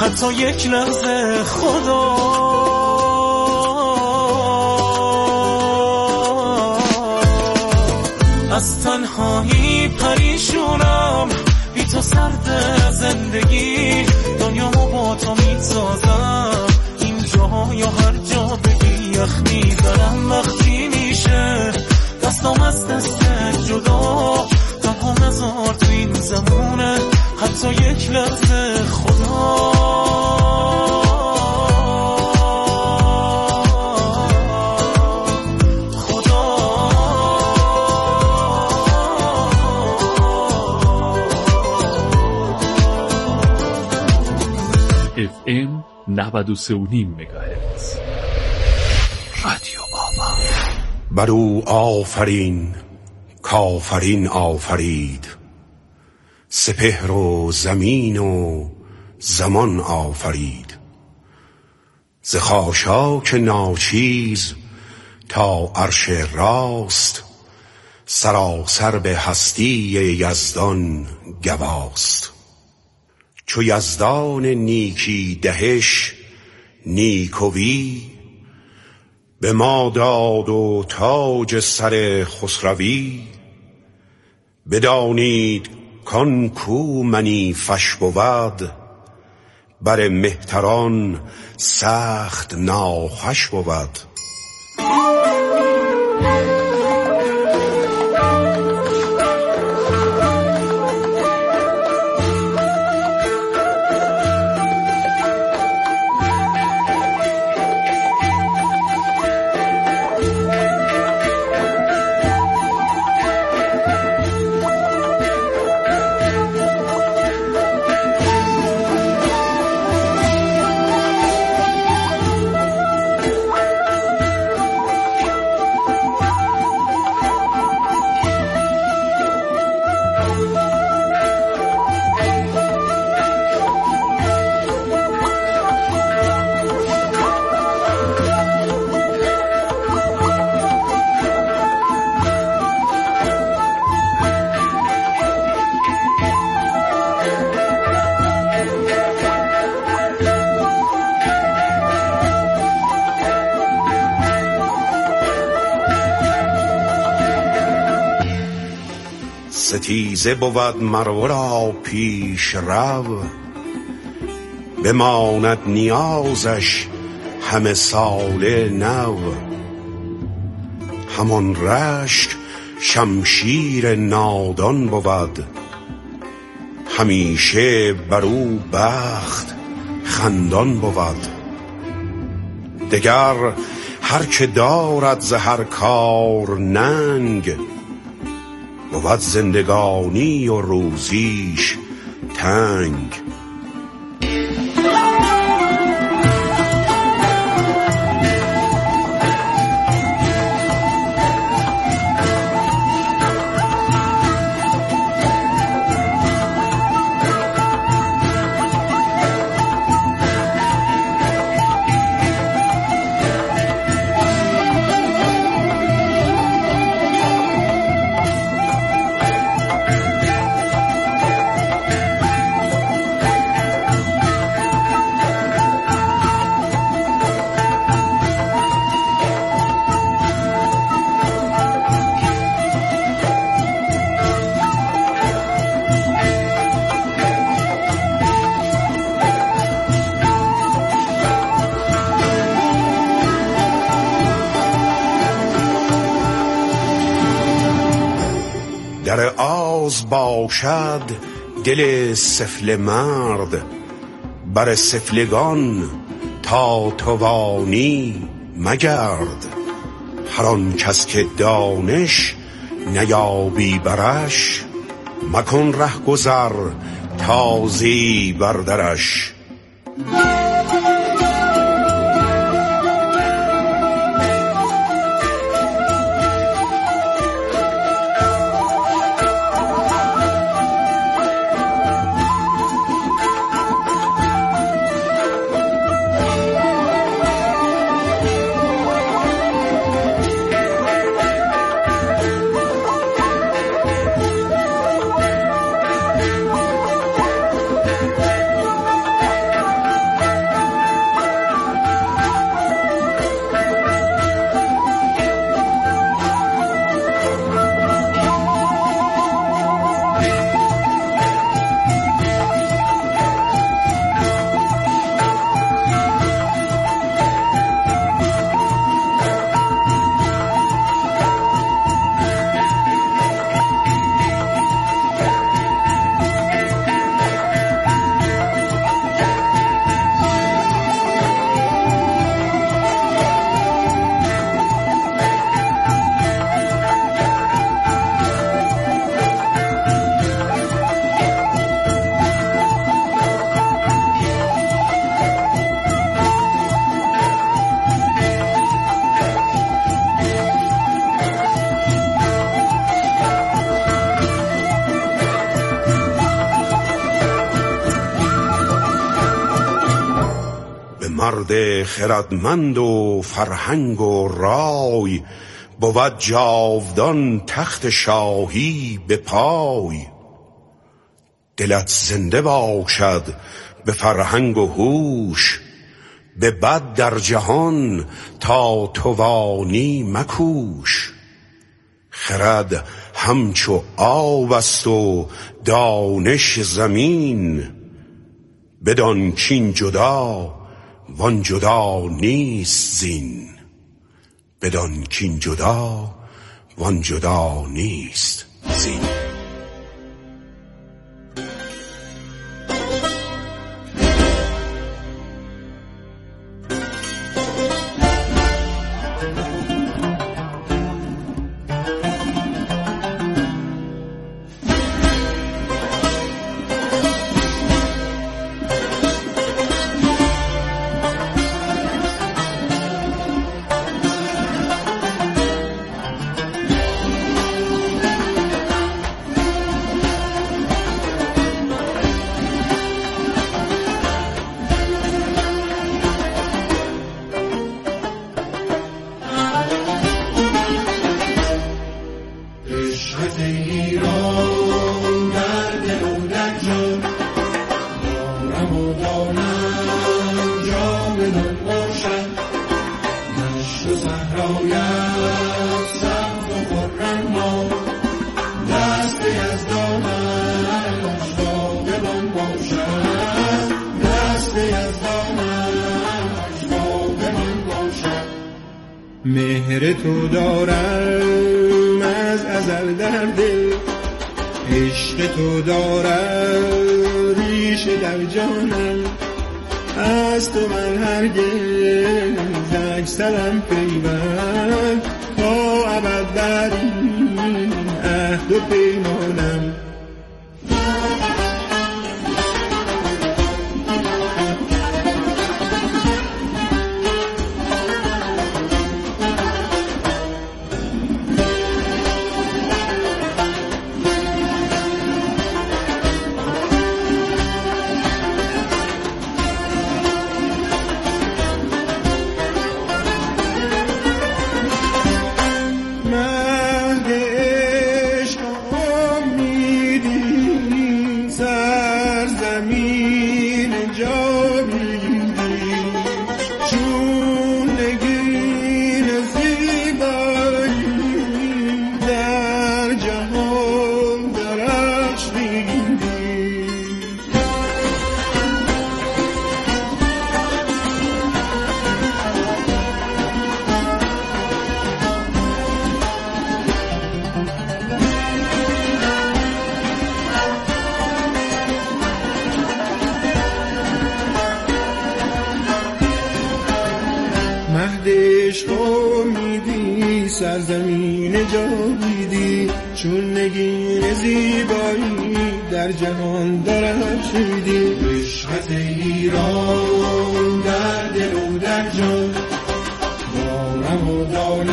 حتی یک لحظه خدا. از تنهایی پریشونم، بی تو سرد زندگی، دنیامو با تو میسازم، اینجا یا هر جا بگی یخ میزنم. وقتی میشه دستام از دست جدا، تنها نزار تو این زمونه حتی یک لحظه خدا. FM 93.5 مگاهرتز رادیو آوا. بر او آفرین کافرین آفرید، سپهر و زمین و زمان آفرید. ز خاشاک ناچیز تا عرش راست، سراسر به هستی یزدان گواست. چو یزدان نیکی دهش نیکوی، به ما داد و تاج سر خسروی. بدانید کان کو منی فش بود، بر مهتران سخت ناخوش بود. ستیزه بود مرورا پیش رو، بماند نیازش همه سال نو. همان رشک شمشیر نادان بود، همیشه برو بخت خندان بود. دگر هر که دارد ز هر کار ننگ، بود زندگانی و روزیش تنگ. در آز باشد دل سفله مرد، بر سفلگان تا توانی مگرد. هر آن کس که دانش نیابی برش، مکن ره گذر تازی بردرش. مرد خردمند و فرهنگ و رای، بود جاودان تخت شاهی به پای. دلت زنده باشد به فرهنگ و هوش، به بد در جهان تا توانی مکوش. خرد همچو آب است و دانش زمین، بدان کین جدا وان جدا نیست زین. بدان کین جدا وان جدا نیست زین. مهر تو دارم از ازل در دل، عشق تو دارم ریشه در جانم. از تو من هرگز اکثرم پیوند، تا ابد بر این عهد و پیمانم. سرزمین جاویدی چون نگین زیبایی در جهان درخشیدی. عشقت ایران در دل و در جان دارم و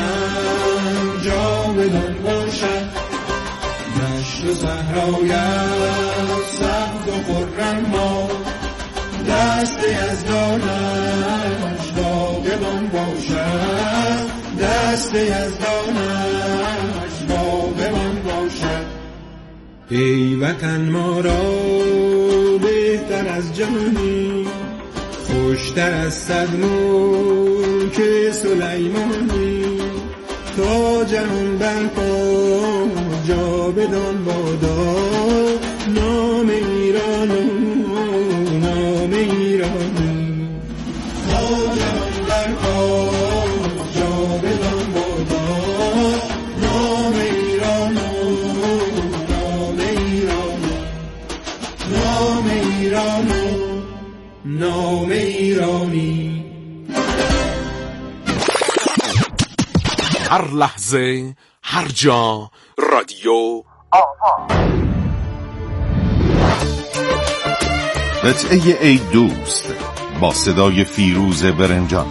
دانم جاودان باشد. دشت و صحرایت سبز و خرم ما دست یزدانش باغبان باشد. دست یزدانش باغبان باشد. ای وطن ما را بهتر از جهانی، خوشتر از صد ملک سلیمانی. تا جهان برپا جاودان بادا نام ایران و نام ایرانی. تا جهان برپا جاودان بادا نام ایران و نام ایرانی. نام ایران و نام ایرانی. هر لحظه هر جا رادیو آوا. قطعه ای دوست با صدای فیروز برنجان.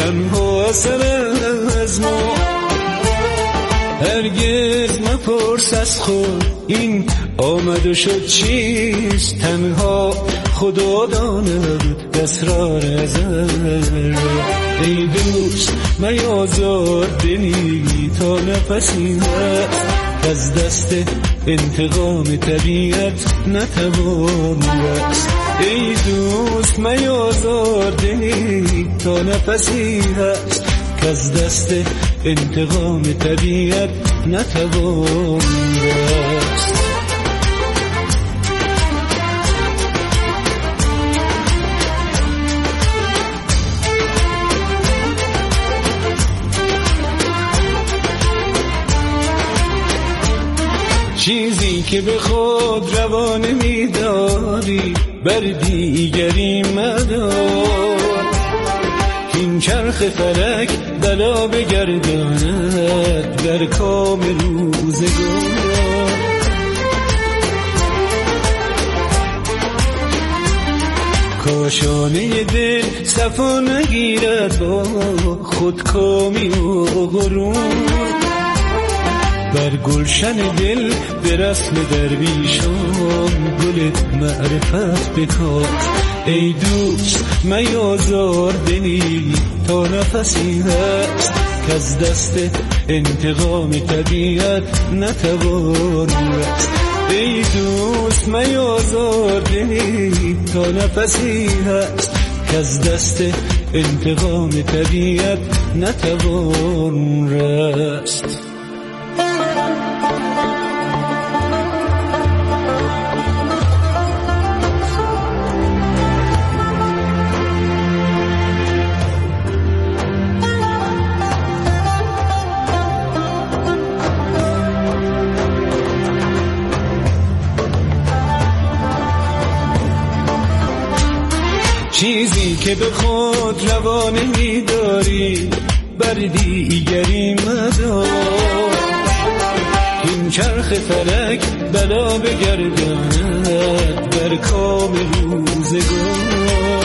تنها اثر از ما. هرگز مپرس از خود این آمد و شد چیست، تنها خدا داند اسرار ازل. ای دوست میازار دلی تا نفسی هست، از دست انتقام طبیعت نتوان رست. ای دوست میازار دلی تا نفسی هست، از دست انتقام طبیعت نتوان رست. چیزی که به خود روانه می‌داری بر دیگری مدار، این چرخ فلک بلا بگرداند در کام روزگار. کاشانه دل صفا نگیرد با خودکامی و غرور، بر گلشن دل به رسم درویشان گل معرفت بکار. ای دوست میازار دلی تا نفسی هست، که از دست انتقام طبیعت نتوان رست. ای دوست میازار دلی تا نفسی هست، که از دست انتقام طبیعت نتوان رست. چیزی که به خود روانه می‌داری بر دیگری مدار، این چرخ فلک بلا بگرداند بر کام روزگار.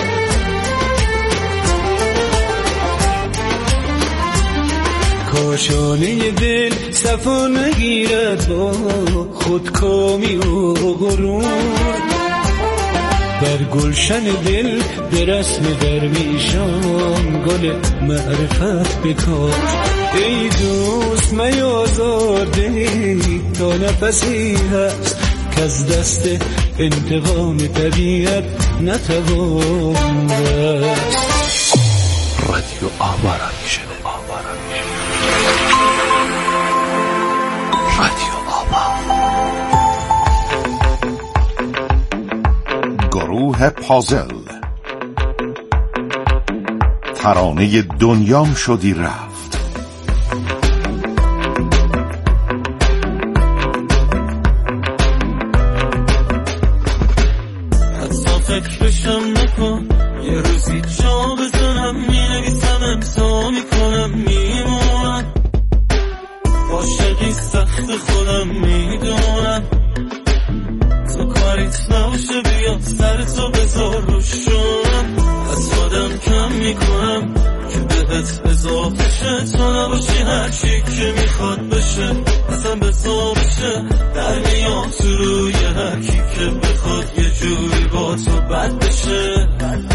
کاشانه دل صفا نگیرد با خودکامی و غرور، بر گلشن دل به رسم درویشان گل معرفت بکار. ای دوست میازار دلی تا نفسی هست، که از دست انتقام طبیعت نتوان رست. رادیو آوارا میشه. رادیو آوا. گروه پازل، ترانه دنیام شدی رفت. حتی فکرشم نکن، یه روزی جا بزنم، مینویسم امضا میکنم، میمونم عاشقی سخت خودم میدونم. تو کاریت نباشه بیا سرتو بذار روشم، از خودم کم میکنم که بهت اضافه شه. تو نباشی هرچی که میخواد بشه اصلا بذار بشه، در میام تو روی هرکی که بخواد یه جوری با تو بد بشه.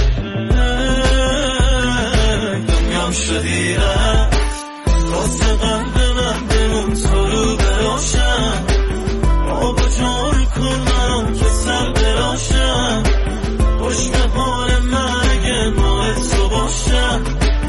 دنیام شدی رفت، راست قلب من بمون تو رو براشم. آبا جارو کن منو که سر براشم، خوش به حال من اگه ماه تو باشم.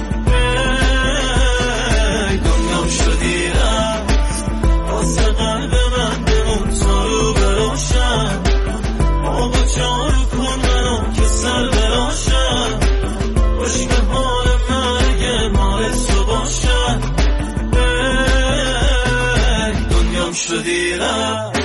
دنیام شدی رفت، راست قلب من بمون تو رو براشم. آبا جارو کن منو که سر براشم، خوش به حال من اگه ماه تو باشم. دنیام شدی رفت.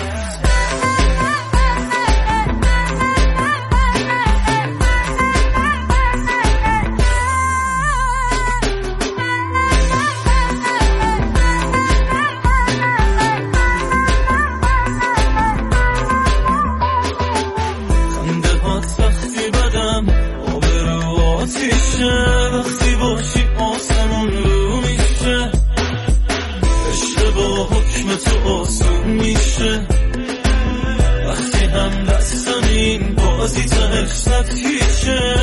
میشه وقتی باشی آسمون رو میشه عشق با حکم تو آسون میشه وقتی هم دستمین بازی تهش صد هیچه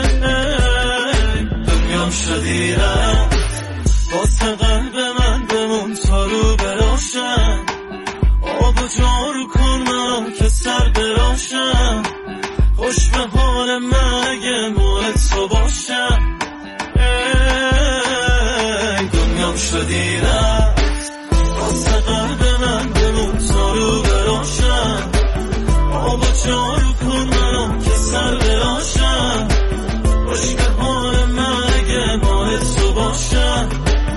دنیام شدی رفت واسه قلب من بمون تا رو براشم آب و جارو کن من که سر براشم خوش به حال من اگه مال تو باشم دنیام شدی رفت واسه قلب من بمون تا رو براشم آب و جارو کن من که سر براشم خوش به حال من اگه مال تو باشم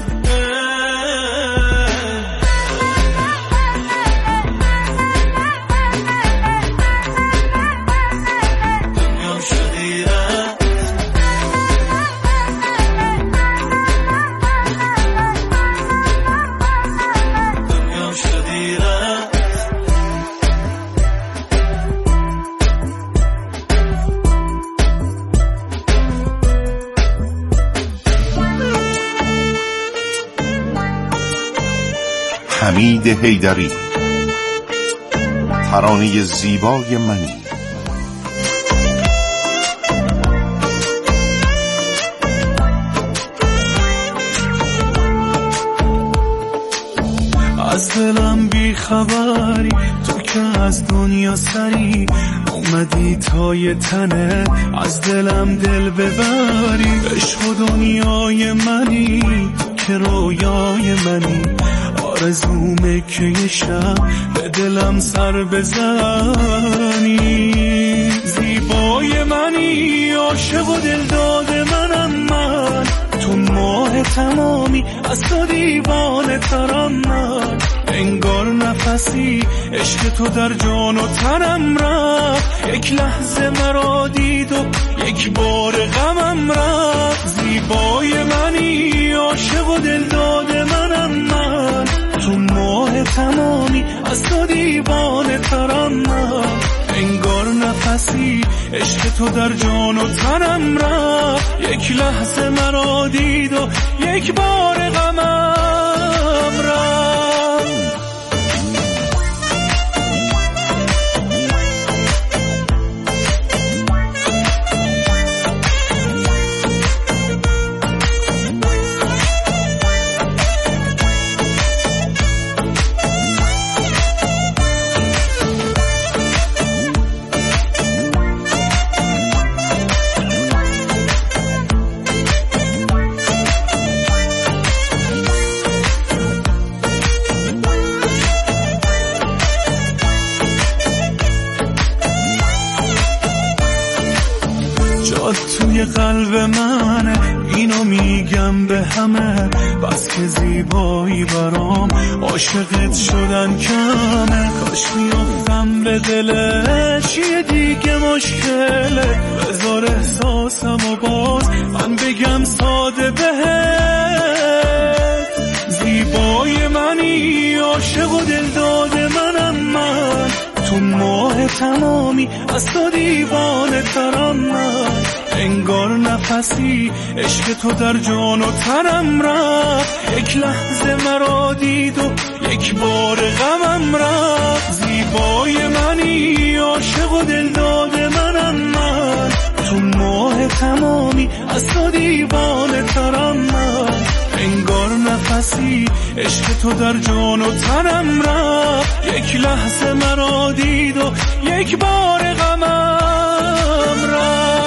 حمید حیدری ترانه زیبای منی. از دلم بی خبری تو که از دنیا سری اومدی تای تنه از دلم دل ببری عشق و دنیای منی که رویای منی آرزومه که یه شب به دلم سر بزنی زیبای منی عاشق و دلداد منم من تو ماه تمامی از تو دیوانه ترم من انگار نفسی عشق تو در جان و تنم رفت یک لحظه مرا دید و یک بار غمم رفت زیبای منی عاشق و دلداد منم من تو ماه تمامی از تو دیوانه ترم من انگار نفسی عشق تو در جان و تنم رفت یک لحظه مرا دید و یک بار غمم رفت توی قلب منه اینو میگم به همه بس که زیبایی برام عاشقت شدن کمه کاش میافتم به دلش یه دیگه مشکله بذار احساسم و باز من بگم ساده بهت زیبای منی عاشق و دلداد منم من تو ماه تمامی از تو دیوانه ترم من انگار نفسی عشق تو در جان و تنم رفت یک لحظه مرا دید و یک بار غمم رفت زیبای منی عاشق و دلداد منم من تو ماه تمامی از تو دیوانه ترم من انگار نفسی عشق تو در جان و تنم رفت یک لحظه مرا دید و یک بار غمم رفت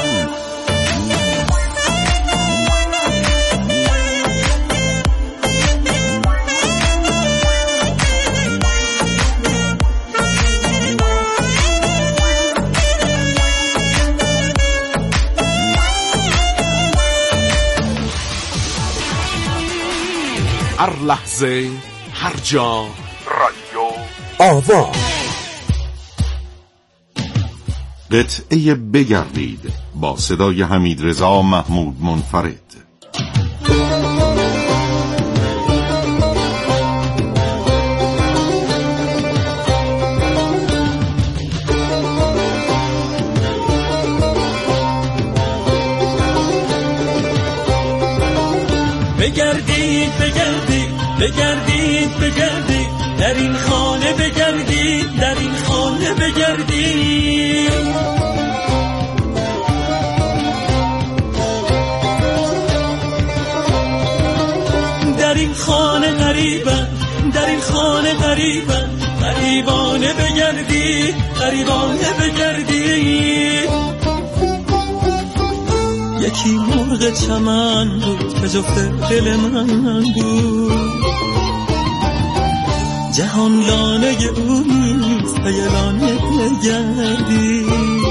هر لحظه هر جا رادیو آوا. قطعه بگردید با صدای حمیدرضا محمود منفرد. بگردید بگردید بگردید بگردید در این خانه بگردید در این خانه بگردید در این خانه غریبم در این خانه غریبم غریبانه بگردید غریبانه بگردید یکی مرغ چمن بود که جفت دل من بود جهان لانه او نیست پی لانه بگردید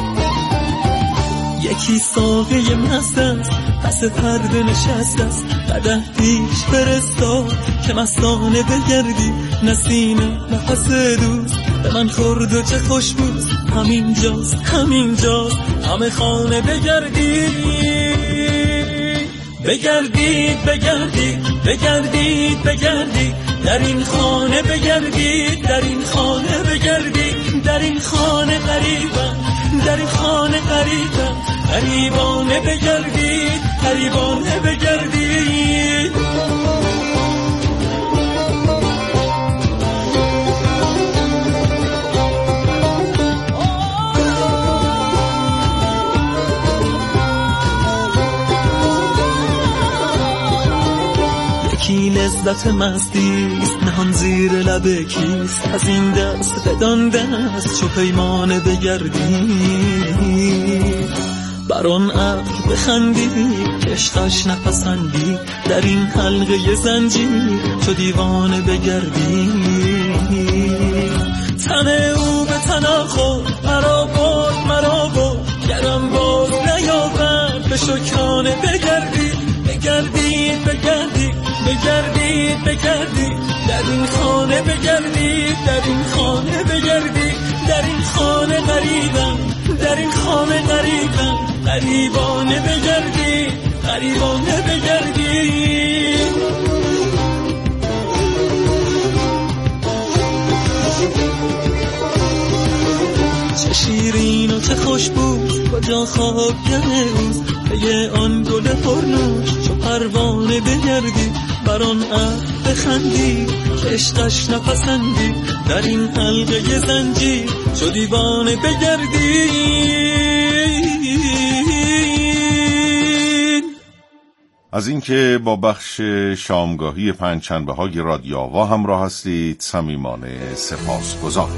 یکی ساقه مست است پس پرده نشست است قدح پیش فرستاد که مستانه بگردی نسیم نفس دوست به من خورد و چه خوش بود همینجاست همینجاست همه خانه بگردید بگردید بگردید بگردید بگردید در این خانه بگردید در این خانه بگردید در این خانه غریبم در این خانه غریبم غریبانه بگردید غریبانه بگردید یکی لذت مستیست نهان زیر لب کیست از این دست بدان دست چو پیمانه بگردید بر آن عقل بخندید عشقش نپسندید در این حلقه زنجیر چو دیوانه بگردید تن او به تن خود مرا برد گرم باز نیاورد به شکرانه بگردید بگردید بگردید بگردید بگردید در این خانه بگردید در این خانه بگردید در این خانه غریبم در این خانه غریبم غریبانه بگردید غریبانه بگردید چه شیرین و چه خوش بود کجا خوابگه اوست پی آن گل پرنوش چو پروانه بگردید بر آن عهد بخندید که عشقش نپسندید در این حلقه زنجیر چو دیوانه بگردید. از اینکه با بخش شامگاهی پنجشنبه‌های رادیو آوا همراه هستید صمیمانه سپاسگزارم.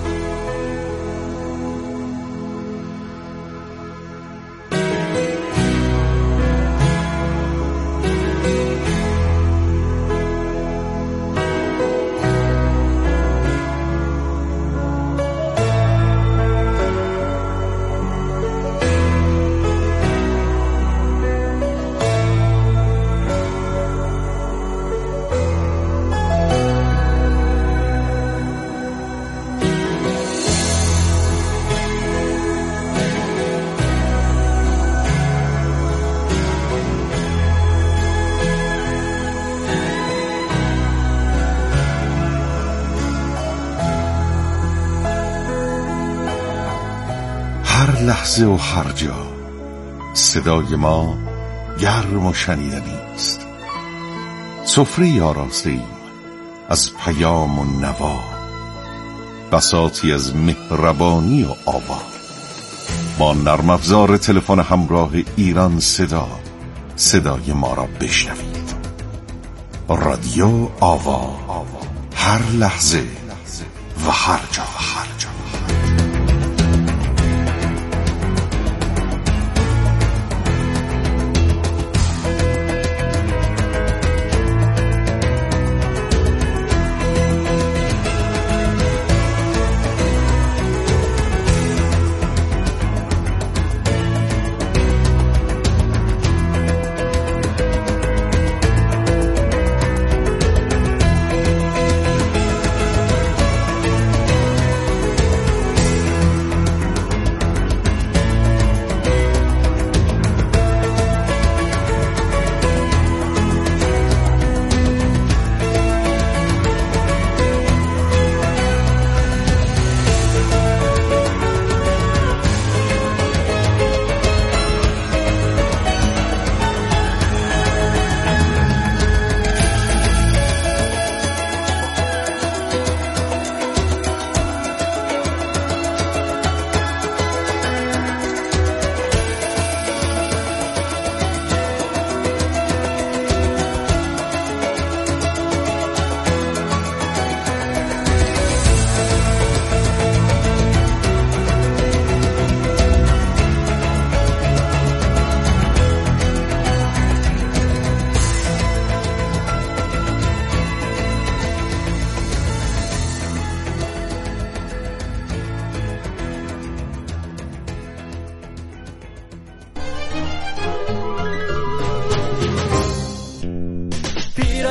هر لحظه و هر جا صدای ما گرم و شنیدنی است. سفره آراسته ایم از پیام و نوا، بساطی از مهربانی و آوا. با نرم افزار تلفن همراه ایران صدای ما را بشنوید. رادیو آوا، هر لحظه و هر جا.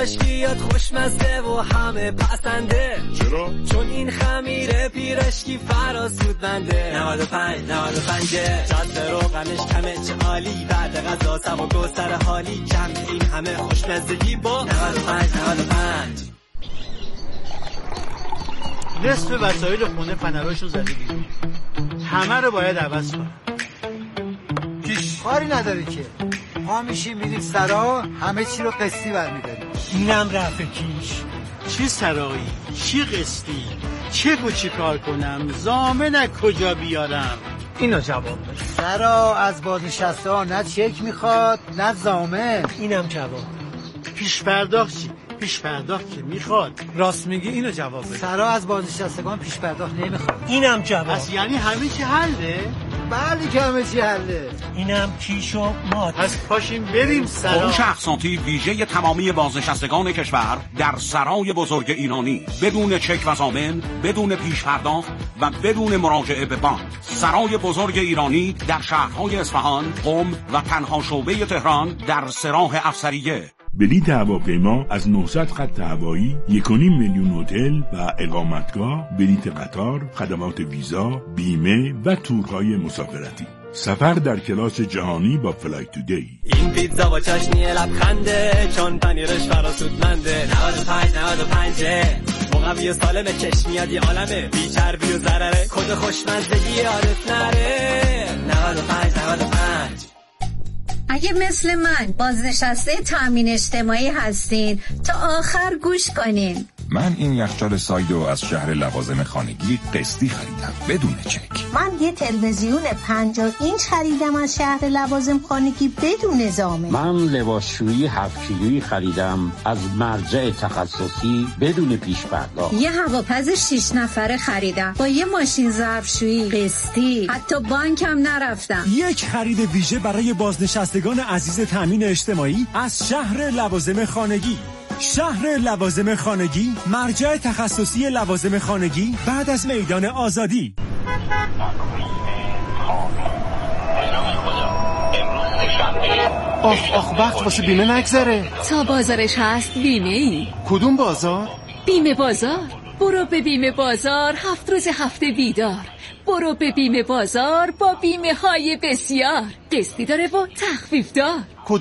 پیراشکیات خوشمزه و همه پسنده. چرا؟ چون این خمیر پیراشکی فراسود بنده. 95 جاده روغنش کمه چه عالی، بعد غذا سوا گستر حالی، کم این همه خوشمزگی با 95. نصف وسایل خونه فنراشو زده بیرون، همه رو باید عوض کنم. کاری نداره که ما میشیم میریم سرا، همه چی رو قسطی برمیداریم. اینم رفع کیش. چه سرایی، چه قسطی، چه کار کنم، ضامن کجا بیارم؟ اینو جواب بده. سرا از بازنشسته ها نه چک میخواد نه ضامن. اینم جواب. پیش پرداخت چی؟ پیش پرداخت که میخواد. راست میگی، اینو جواب بده. سرا از بازنشستگان پیش پرداخت نمیخواد. اینم جواب. پس یعنی همه چی حله؟ بله که همه چی حله. اینم کیش و ماد. پس پاشیم بریم سرا. فروش اقساطی ویژه تمامی بازنشستگان کشور در سرای بزرگ ایرانی، بدون چک و ضامن، بدون پیش پرداخت و بدون مراجعه به بانک. سرای بزرگ ایرانی در شهرهای اصفهان، قم و تنها شعبه تهران در سراح افسریه. بلیط هواپیما از 900 خط هوایی، 1.5 میلیون هتل و اقامتگاه، بلیط قطار، خدمات ویزا، بیمه و تورهای مسافرتی. سفر در کلاس جهانی با فلایت تودی. این پیتزا با چاشنی لبخنده، چون پنیرش فراسودمنده. 95 مقوی و سالم، چشم میاد یه عالمه، بی چربی و ضرره، کد خوشمزگی یادت نره. 95. اگه مثل من بازنشسته تامین اجتماعی هستین تا آخر گوش کنین. من این یخچال سایدو از شهر لوازم خانگی قسطی خریدم بدون چک. من یه تلویزیون 50 اینچ خریدم از شهر لوازم خانگی بدون ضامن. من لباسشویی 7 کیلویی خریدم از مرجع تخصصی بدون پیش پرداخت. یه هواپز 6 نفره خریدم با یه ماشین ظرفشویی قسطی، حتی بانکم نرفتم. یک خرید ویژه برای بازنشستگان عزیز تامین اجتماعی از شهر لوازم خانگی. شهر لوازم خانگی، مرجع تخصصی لوازم خانگی بعد از میدان آزادی. آخ وقت واسه بیمه نگذره. تا بازارش هست بیمه ای. کدوم بازار؟ بیمه بازار. برو به بیمه بازار 7 روز هفته بیدار. برو به بیمه بازار با بیمه های بسیار، قسطی داره و تخفیف دار. کدوم